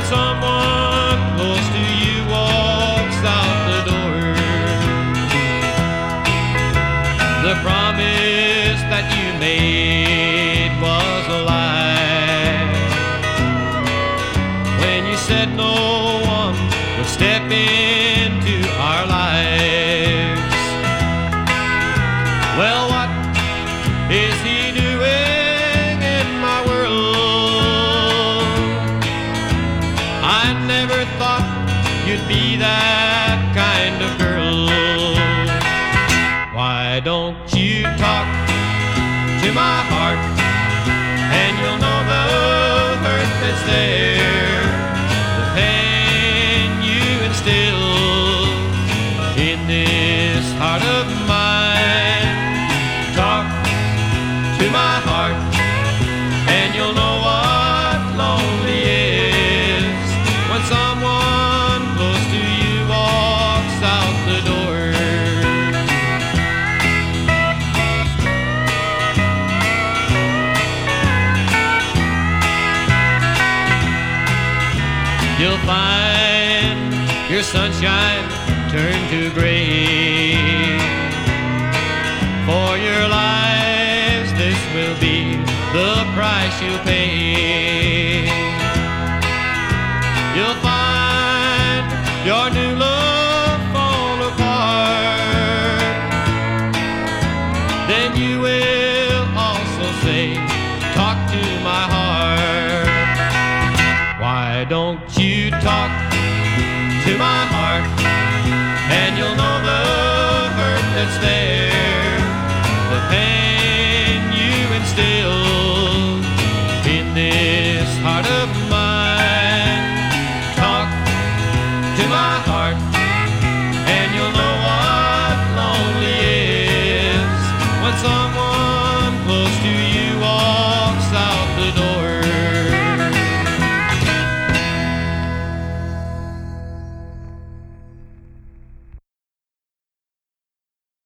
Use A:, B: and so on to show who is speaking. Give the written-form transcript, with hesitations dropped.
A: someone close to you walks out the door. The promise that you made was a lie when you said no one would step into our lives. Well, what is he doing in my world? I never thought you'd be that kind of girl. Why don't you talk to my heart, and you'll know the hurt that's there, the pain you instill in this heart of mine. Talk to my heart, and you'll know what lonely is when someone close to you walks out the door. You'll find your sunshine turn to gray. For your lives, this will be the price you'll pay. You'll find your new love fall apart. Then you will also say, talk to my heart. Why don't you talk to my heart, and you'll know the hurt that's there.